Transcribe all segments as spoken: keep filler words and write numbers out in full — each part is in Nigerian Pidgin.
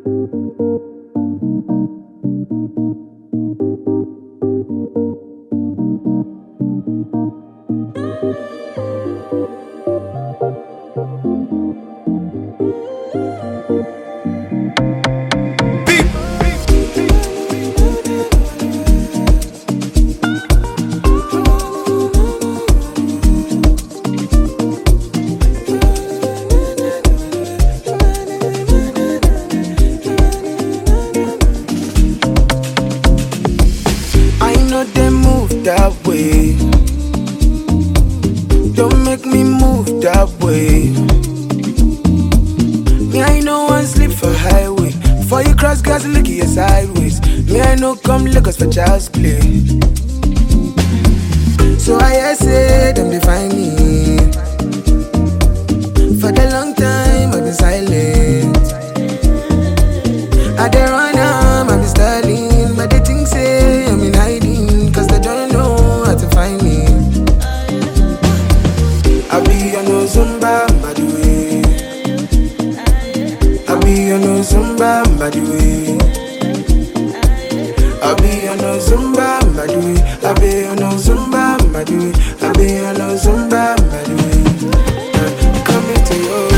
That way, don't make me move that way. Me, I know one sleep for highway. Before you cross, gas look your sideways. Me, I know come Lagos for child's play. So I say them define me. For the long time I've been silent. I dey run am, I've been styling, but they think say I'm in hiding, cause they don't know how to find me. I be on no Zumba, by the way. I be on no Zumba, by the way. I be on no Zumba, by the way. I be on no Zumba, by the way. I be on no Zumba, by the way. Uh, coming to you.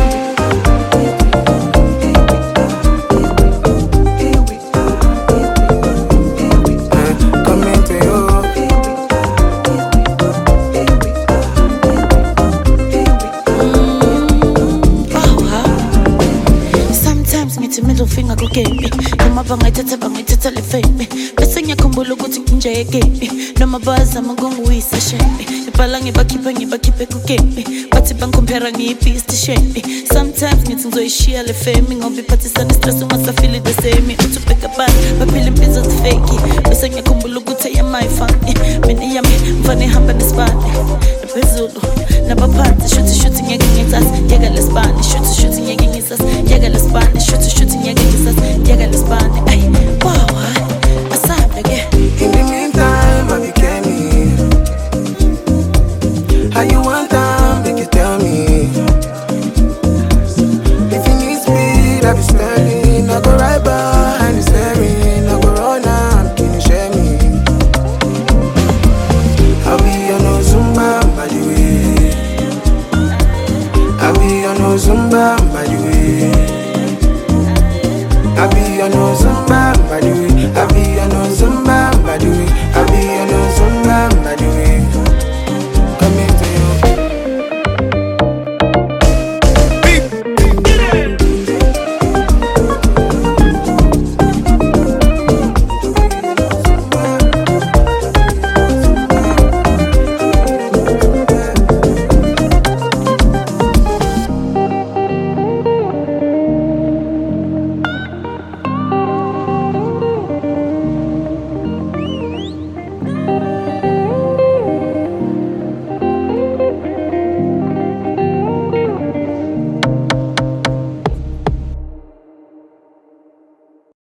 Middle finger go get me. No my bang I tata bang I tata le fake me. Blessing ya kumbulu guti nje ya get me. No my buzz I'm gongo wisa shake me. Ipalangi baki pangi baki pe ku get me. Pati bang compare ngi peace to shake me. Sometimes ngithi ngizoyishiya le fame ngoba iphathisa stress ungasa feel the same. Uthi pick up band baphila impilo fake. Bese ngiyakumbula ukuthi am I funny. Mina yami mfane hamba nesibani. Phezulu nabaphansi shoot shooting ngeke ngitsasi. Yeka lesibani shoot shooting ngeke ngitsasi.